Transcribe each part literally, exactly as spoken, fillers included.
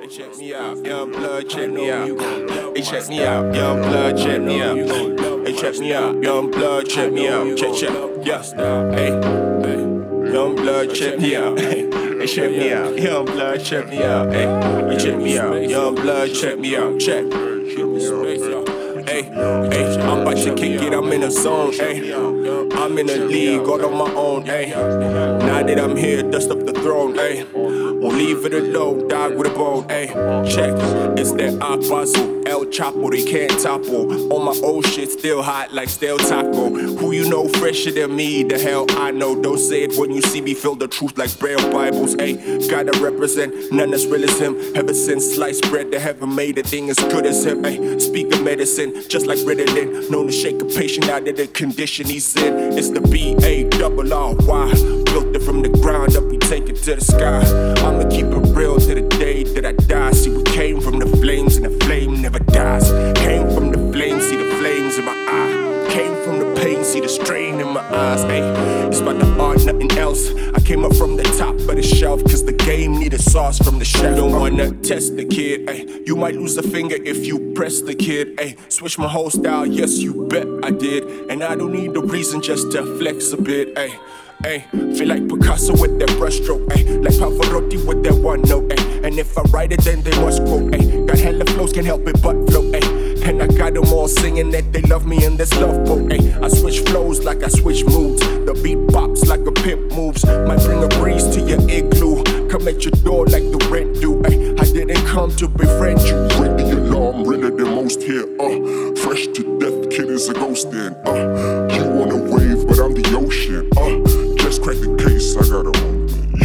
Hey, check me out, young blood, check me out. Hey, check me out, young blood, check me out. Hey, check me out, young blood, check me out. Check, check, yeah. Hey, young blood, check me out. Hey, check me out, young blood, check me out. Hey, check me out, young blood, check me out. Check. Hey, hey, I'm about to kick it, I'm in a zone, hey. I'm in a league, all on my own, hey. Now that I'm here, dust up the throne, hey. Won't leave it alone, dog with a bone, hey. Check, it's that Aquazo, El Chapo, they can't topple. All my old shit still hot like stale taco. Who you know fresher than me, the hell I know. Don't say it when you see me, feel the truth like Braille Bibles, hey. Gotta represent, none as real as him. Ever since sliced bread, they haven't made a thing as good as him, hey. Speak of medicine, just like Ritalin, known to shake a patient out of the condition he's in. It's the B A double R Y, built it from the ground up, we take it to the sky. I'ma keep it real to the day that I die. See, we came from the flames and the flame never dies. Came from the flames, see the flames in my eye. Came from the pain, see the strain in my eyes. Ay, it's about the art, nothing else. I came up from the top of the shelf, cause the game needed sauce from the chef. Don't wanna test the kid, ay. You might lose a finger if you press the kid, ay. Switch my whole style, yes you bet I did. And I don't need a reason just to flex a bit, ay. Ay, feel like Picasso with that brushstroke, ay. Like Pavarotti with that one note, ay. And if I write it, then they must quote, ay. Got hella flows, can't help it but flow, ay. And I got them all singing that they love me in this love boat, ay. I switch flows like I switch moods. The beat bops like a pimp moves. Might bring a breeze to your igloo. Come at your door like the rent do, ay. I didn't come to befriend you. Ring the alarm, realer than most here, uh. Fresh to death, kid is a ghost then, uh. You want a wave, but I'm the ocean, uh. Just crack the case, I got a movement.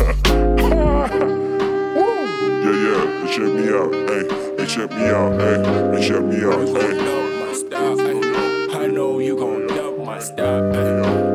Yeah, yeah, they check me out, ayy. They check me out, ayy. They check me out, ayy. I know you gon' love my style, ayy.